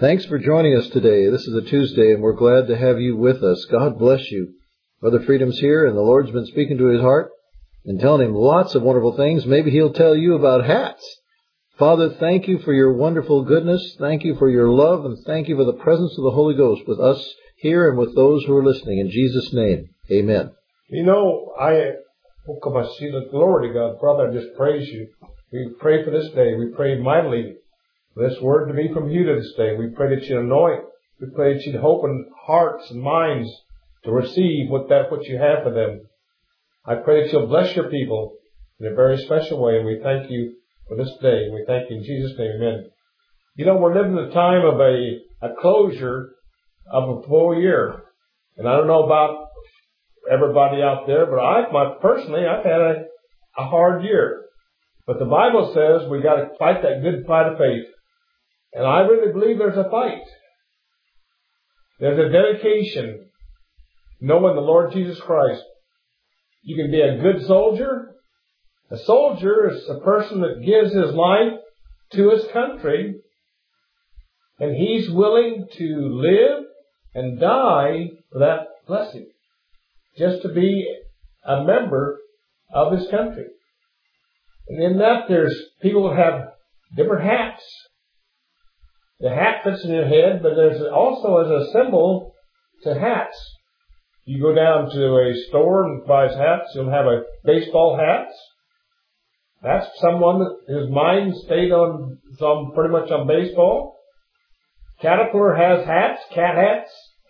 Thanks for joining us today. This is a Tuesday, and we're glad to have you with us. God bless you. Brother Freedom's here, and the Lord's been speaking to his heart and telling him lots of wonderful things. Maybe he'll tell you about hats. Father, thank you for your wonderful goodness. Thank you for your love, and thank you for the presence of the Holy Ghost with us here and with those who are listening. In Jesus' name, amen. You know, glory to God. Father, I just praise you. We pray for this day. We pray mightily for this word to be from you to this day. We pray that you anoint. We pray that you'd open hearts and minds to receive what you have for them. I pray that you'll bless your people in a very special way, and we thank you for this day. We thank you in Jesus' name, amen. You know, we're living in a time of a closure of a full year. And I don't know about everybody out there, but personally, I've had a hard year. But the Bible says we got to fight that good fight of faith. And I really believe there's a fight. There's a dedication, knowing the Lord Jesus Christ. You can be a good soldier. A soldier is a person that gives his life to his country, and he's willing to live and die for that blessing, just to be a member of his country. And in that, there's people that have different hats. The hat fits in your head, but there's also as a symbol to hats. You go down to a store and buys hats, you'll have a baseball hats. That's someone that his mind stayed on pretty much on baseball. Caterpillar has hats, cat hats.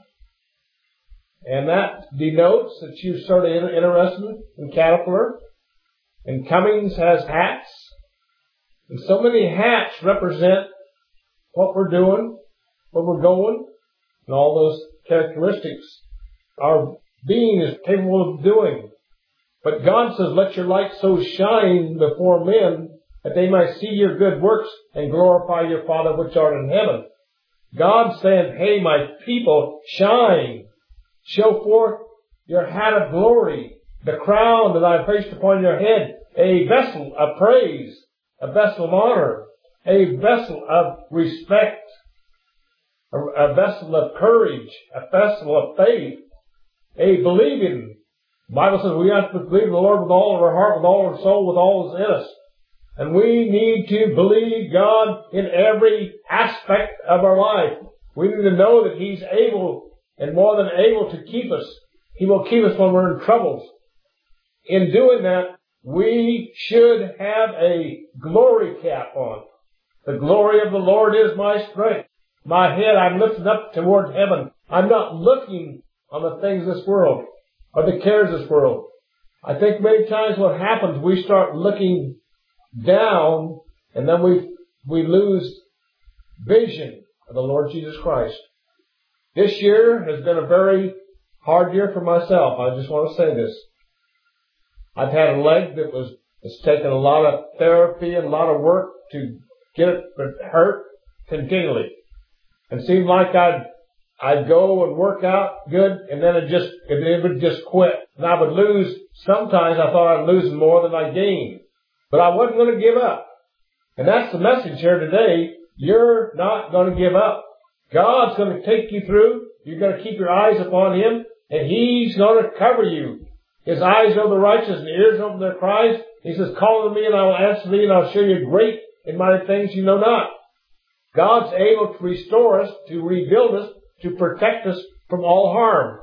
And that denotes that you're sort of interested in Caterpillar. And Cummings has hats. And so many hats represent what we're doing, where we're going, and all those characteristics our being is capable of doing. But God says, let your light so shine before men that they might see your good works and glorify your Father which art in heaven. God said, hey, my people, shine. Show forth your hat of glory, the crown that I placed upon your head, a vessel of praise, a vessel of honor, a vessel of respect, a vessel of courage, a vessel of faith, a believing. The Bible says we have to believe in the Lord with all of our heart, with all of our soul, with all that's in us. And we need to believe God in every aspect of our life. We need to know that He's able and more than able to keep us. He will keep us when we're in troubles. In doing that, we should have a glory cap on. The glory of the Lord is my strength. My head I'm lifted up toward heaven. I'm not looking on the things of this world or the cares of this world. I think many times what happens, we start looking down and then we lose vision of the Lord Jesus Christ. This year has been a very hard year for myself. I just want to say this. I've had a leg it's taken a lot of therapy and a lot of work to get it hurt continually. And it seemed like I'd go and work out good, and then it would just quit. And I would lose. Sometimes I thought I'd lose more than I gained. But I wasn't going to give up. And that's the message here today. You're not going to give up. God's going to take you through. You're going to keep your eyes upon Him, and He's going to cover you. His eyes over the righteous and ears over their cries. He says, call to me and I will answer thee, and I'll show you great and mighty things you know not. God's able to restore us, to rebuild us, to protect us from all harm.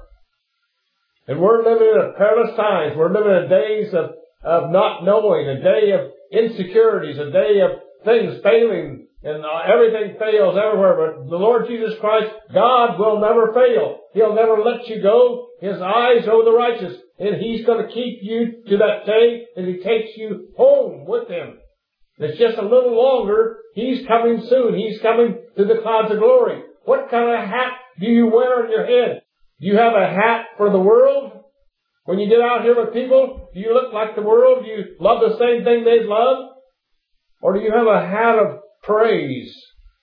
And we're living in perilous times. We're living in days of not knowing, a day of insecurities, a day of things failing, and everything fails everywhere. But the Lord Jesus Christ, God will never fail. He'll never let you go. His eyes over the righteous. And He's going to keep you to that day that He takes you home with Him. It's just a little longer. He's coming soon. He's coming to the clouds of glory. What kind of hat do you wear on your head? Do you have a hat for the world? When you get out here with people, do you look like the world? Do you love the same thing they love? Or do you have a hat of praise,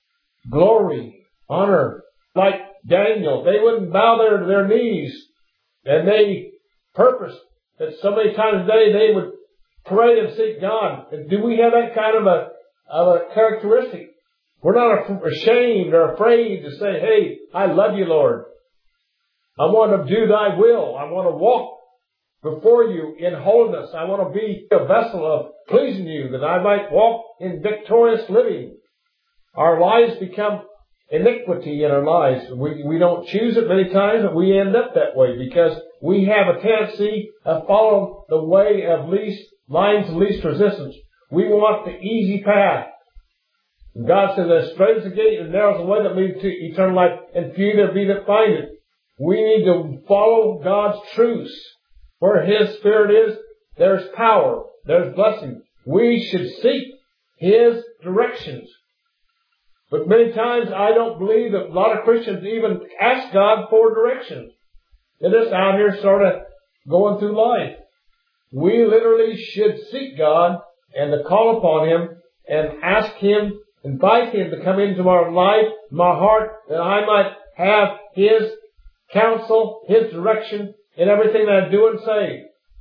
glory, honor? Like Daniel, they wouldn't bow their knees, and they purposed that so many times a day they would pray and seek God. And do we have that kind of a characteristic? We're not ashamed or afraid to say, hey, I love you, Lord. I want to do thy will. I want to walk before you in holiness. I want to be a vessel of pleasing you, that I might walk in victorious living. Our lives become iniquity in our lives. We don't choose it many times, but we end up that way because we have a tendency of following the way of lines of least resistance. We want the easy path. God says, as straight as the gate and narrow is the way that leads to eternal life, and few there be that find it. We need to follow God's truths. Where His Spirit is, there's power, there's blessing. We should seek His directions. But many times I don't believe that a lot of Christians even ask God for directions. They're just out here sort of going through life. We literally should seek God and to call upon Him and ask Him, invite Him to come into our life, my heart, that I might have His counsel, His direction in everything that I do and say.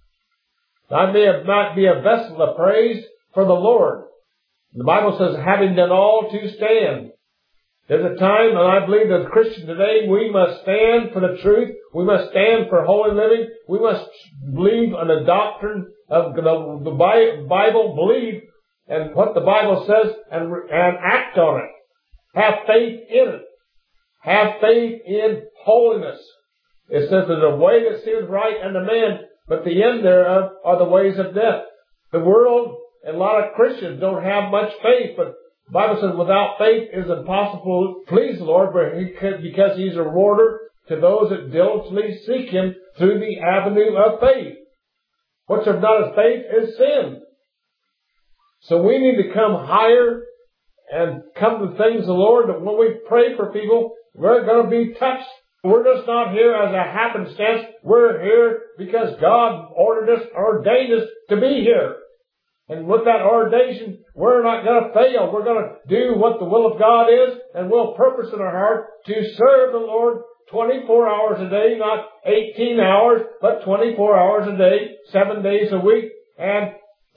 I might be a vessel of praise for the Lord. The Bible says, having done all to stand. There's a time, and I believe as Christians today, we must stand for the truth. We must stand for holy living. We must believe in the doctrine of the Bible, believe in what the Bible says, and act on it. Have faith in it. Have faith in holiness. It says there's a way that seems right unto man, but the end thereof are the ways of death. The world and a lot of Christians don't have much faith, but the Bible says without faith it is impossible to please the Lord, because He's a rewarder to those that diligently seek Him through the avenue of faith. What's not as faith is sin. So we need to come higher and come to things of the Lord, that when we pray for people, we're going to be touched. We're just not here as a happenstance. We're here because God ordained us to be here. And with that ordination, we're not going to fail. We're going to do what the will of God is, and we'll purpose in our heart to serve the Lord 24 hours a day, not 18 hours, but 24 hours a day, 7 days a week, and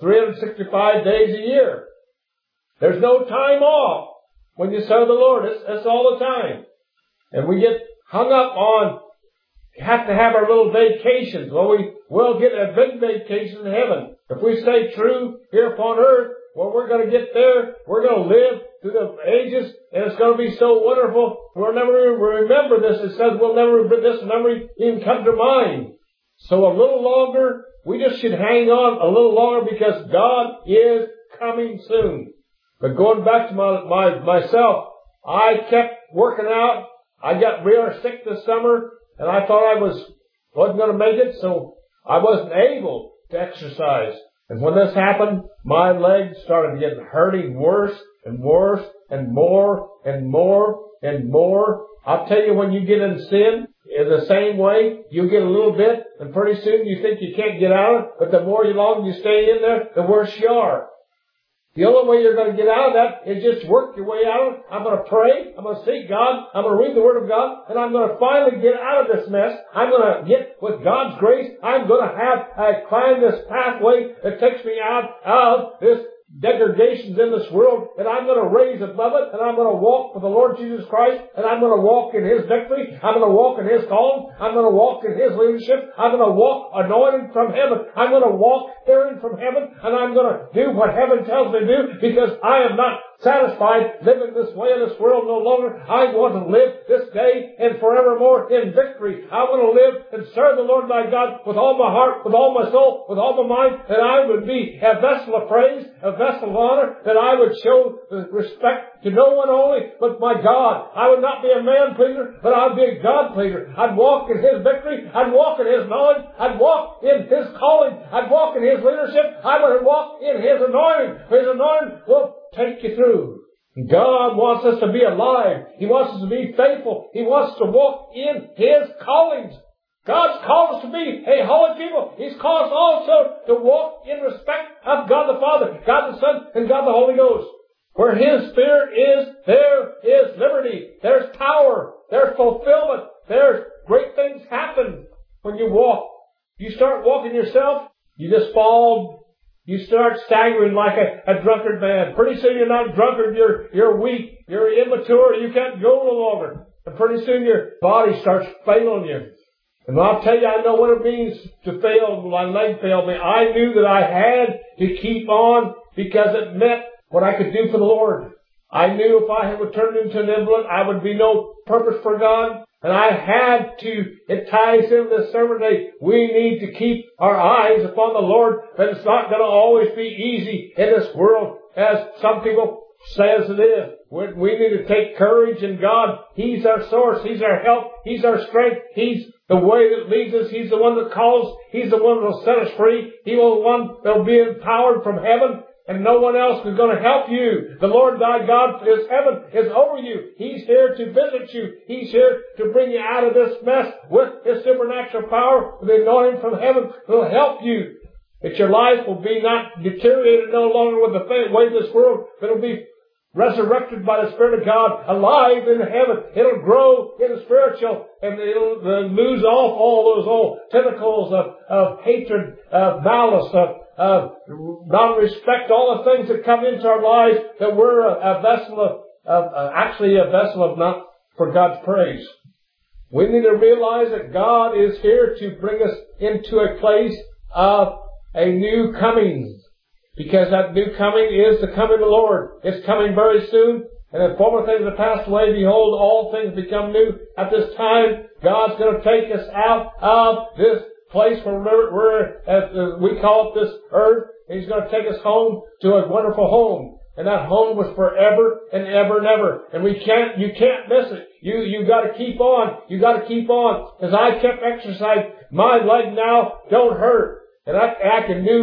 365 days a year. There's no time off when you serve the Lord. It's all the time. And we get hung up on, have to have our little vacations. Well, we'll get a big vacation in heaven. If we stay true here upon earth, well, we're going to get there. We're going to live through the ages, and it's going to be so wonderful. We'll never remember this. It says this will never even come to mind. So a little longer, we just should hang on a little longer, because God is coming soon. But going back to myself, I kept working out. I got real sick this summer, and I thought I wasn't going to make it, so I wasn't able to exercise. And when this happened, my legs started getting hurting worse and worse and more and more and more. I'll tell you, when you get in sin, in the same way, you get a little bit, and pretty soon you think you can't get out of it, but the longer you stay in there, the worse you are. The only way you're going to get out of that is just work your way out of it. I'm going to pray. I'm going to seek God. I'm going to read the Word of God. And I'm going to finally get out of this mess. I'm going to get, with God's grace, I'm going to climb this pathway that takes me out of this degradations in this world, and I'm going to raise above it, and I'm going to walk for the Lord Jesus Christ, and I'm going to walk in His victory. I'm going to walk in His calling. I'm going to walk in His leadership. I'm going to walk anointed from heaven. I'm going to walk hearing from heaven, and I'm going to do what heaven tells me to do, because I am not satisfied living this way in this world no longer. I want to live this day and forevermore in victory. I want to live and serve the Lord my God with all my heart, with all my soul, with all my mind, that I would be a vessel of praise, a vessel of honor, that I would show respect to no one only but my God. I would not be a man pleaser, but I would be a God pleaser. I'd walk in His victory. I'd walk in His knowledge. I'd walk in His calling. I'd walk in His leadership. I would walk in His anointing. His anointing will take you through. God wants us to be alive. He wants us to be faithful. He wants us to walk in His callings. God's called us to be a holy people. He's called us also to walk in respect of God the Father, God the Son, and God the Holy Ghost. Where His Spirit is, there is liberty. There's power. There's fulfillment. There's great things happen when you walk. You start walking yourself, you just fall. You You start staggering like a drunkard man. Pretty soon you're not a drunkard, you're weak, you're immature, you can't go no longer. And pretty soon your body starts failing you. And I'll tell you, I know what it means to fail. My leg failed me. I knew that I had to keep on because it meant what I could do for the Lord. I knew if I would turn into an invalid, I would be no purpose for God. And I had to, it ties in this sermon today, we need to keep our eyes upon the Lord, but it's not going to always be easy in this world, as some people says it is. We need to take courage in God. He's our source. He's our help. He's our strength. He's the way that leads us. He's the one that calls. He's the one that will set us free. He will the one that will be empowered from heaven. And no one else is going to help you. The Lord thy God is heaven, is over you. He's here to visit you. He's here to bring you out of this mess with His supernatural power. The anointing from heaven will help you. That your life will be not deteriorated no longer with the way of this world, but it'll be resurrected by the Spirit of God, alive in heaven. It'll grow in the spiritual, and it'll lose off all those old tentacles of hatred, of malice, of non-respect, all the things that come into our lives, that we're a vessel actually a vessel of not for God's praise. We need to realize that God is here to bring us into a place of a new coming. Because that new coming is the coming of the Lord. It's coming very soon. And the former things have passed away. Behold, all things become new. At this time, God's going to take us out of this place where we're, as we call it, this earth. He's going to take us home to a wonderful home. And that home was forever and ever and ever. And you can't miss it. You got to keep on. You got to keep on. As I kept exercising, my leg now don't hurt. And I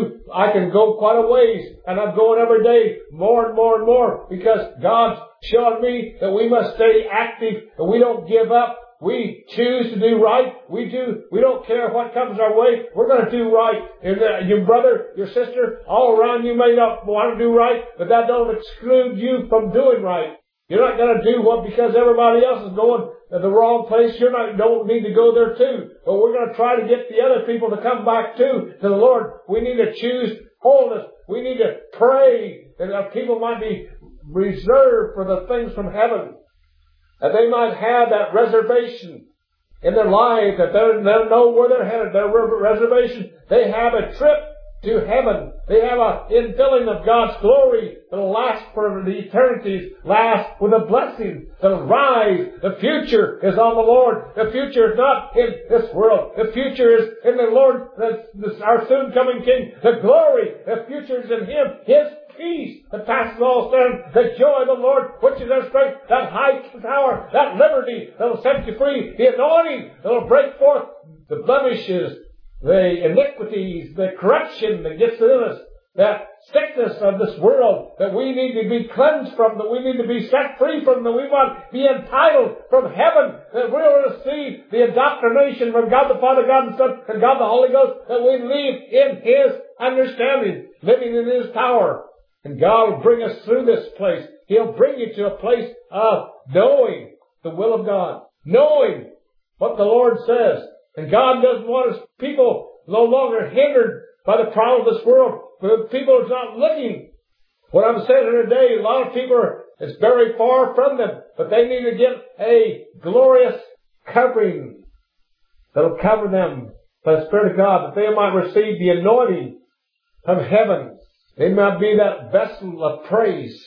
can go quite a ways, and I'm going every day more and more and more, because God's showing me that we must stay active, and we don't give up. We choose to do right. We don't care what comes our way. We're going to do right. And your brother, your sister, all around you may not want to do right, but that don't exclude you from doing right. You're not going to do what because everybody else is going to the wrong place. You don't need to go there too. But we're going to try to get the other people to come back too to the Lord. We need to choose wholeness. We need to pray that our people might be reserved for the things from heaven. That they might have that reservation in their life, that they know where they're headed, their reservation. They have a trip to heaven. They have an infilling of God's glory that will last for the eternities, last with a blessing that will rise. The future is on the Lord. The future is not in this world. The future is in the Lord, our soon coming King. The glory, the future is in Him. His peace that passes all understanding, the joy of the Lord, which is our strength, that high tower, that liberty that will set you free, the anointing that will break forth the blemishes, the iniquities, the corruption that gets in us, that sickness of this world that we need to be cleansed from, that we need to be set free from, that we want to be entitled from heaven, that we'll receive the indoctrination from God the Father, God the Son, and God the Holy Ghost, that we live in His understanding, living in His power. And God will bring us through this place. He'll bring you to a place of knowing the will of God, knowing what the Lord says. And God doesn't want His people no longer hindered by the problem of this world. But people are not looking. What I'm saying here today, a lot of people it's very far from them. But they need to get a glorious covering that will cover them by the Spirit of God, that they might receive the anointing of heaven. They might be that vessel of praise,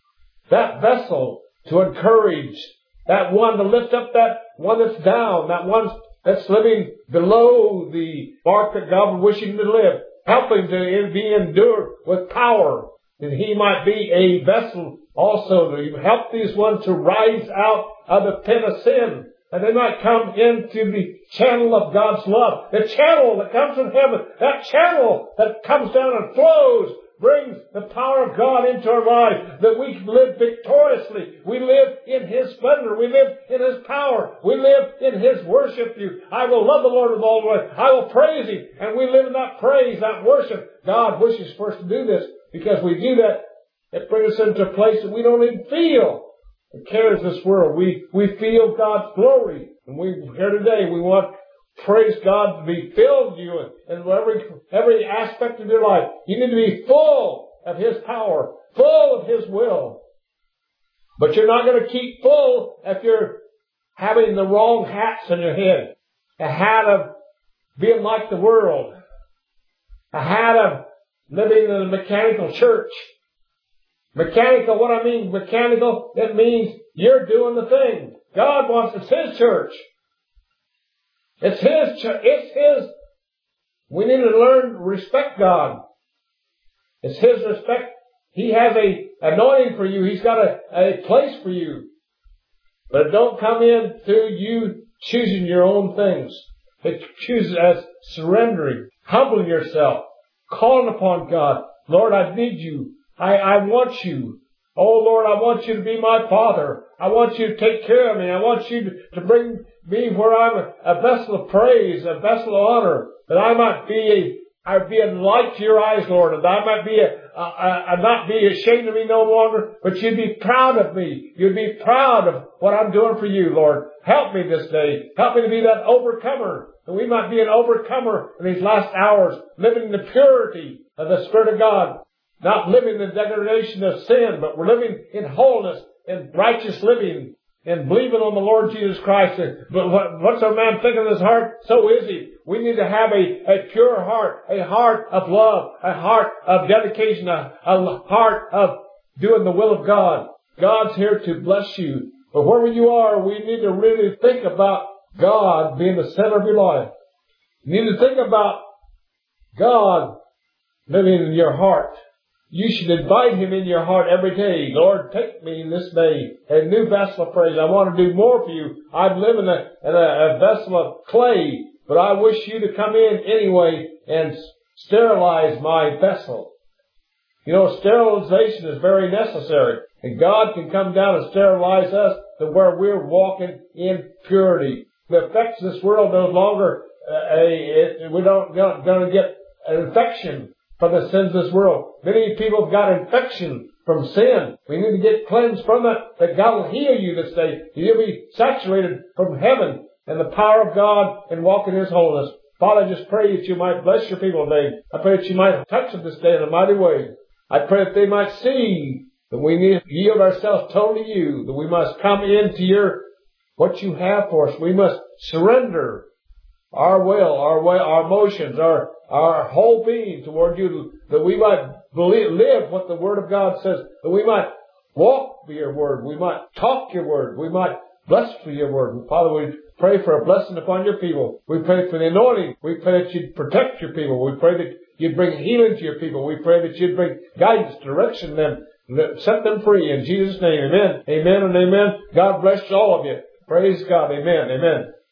that vessel to encourage, that one to lift up that one that's down, that one that's living below the mark that God would wish him to live. Help him to be endured with power. And he might be a vessel also to help these ones to rise out of the pit of sin. And they might come into the channel of God's love. The channel that comes from heaven. That channel that comes down and flows. Brings the power of God into our lives, that we live victoriously. We live in His splendor. We live in His power. We live in His worship. I will love the Lord with all my heart. I will praise Him. And we live in that praise, that worship. God wishes for us to do this, because we do that, it brings us into a place that we don't even feel the cares of this world. We feel God's glory. And here today, we want praise God, to be filled you in every aspect of your life. You need to be full of His power, full of His will. But you're not going to keep full if you're having the wrong hats on your head. A hat of being like the world. A hat of living in a mechanical church. Mechanical, what I mean mechanical, it means you're doing the thing. God wants, it's His church. It's His church. It's His. We need to learn to respect God. It's His respect. He has a anointing for you. He's got a place for you. But it don't come in through you choosing your own things. It chooses as surrendering, humbling yourself, calling upon God. Lord, I need you. I want you. Oh Lord, I want you to be my Father. I want you to take care of me. I want you to bring me where I'm a vessel of praise, a vessel of honor, that I might be a light to your eyes, Lord, and I might be not be ashamed of me no longer, but you'd be proud of me. You'd be proud of what I'm doing for you, Lord. Help me this day. Help me to be that overcomer, that we might be an overcomer in these last hours, living in the purity of the Spirit of God. Not living in the degradation of sin, but we're living in wholeness, in righteous living, and believing on the Lord Jesus Christ. But what's a man think in his heart? So is he. We need to have a pure heart, a heart of love, a heart of dedication, a heart of doing the will of God. God's here to bless you. But wherever you are, we need to really think about God being the center of your life. You need to think about God living in your heart. You should invite Him in your heart every day. Lord, take me this day, a new vessel of praise. I want to do more for you. I'm living in a vessel of clay, but I wish you to come in anyway and sterilize my vessel. You know, sterilization is very necessary. And God can come down and sterilize us to where we're walking in purity. The effects of this world no longer, we're not going to get an infection from the sins of this world. Many people have got infection from sin. We need to get cleansed from that God will heal you this day. You'll be saturated from heaven and the power of God and walk in His holiness. Father, I just pray that you might bless your people today. I pray that you might touch them this day in a mighty way. I pray that they might see that we need to yield ourselves totally to you, that we must come into what you have for us. We must surrender our will, our emotions, our whole being toward you, that we might live what the Word of God says, that we might walk by your Word, we might talk your Word, we might bless for your Word. And Father, we pray for a blessing upon your people. We pray for the anointing. We pray that you'd protect your people. We pray that you'd bring healing to your people. We pray that you'd bring guidance, direction to them, set them free. In Jesus' name, amen. Amen and amen. God bless all of you. Praise God. Amen. Amen.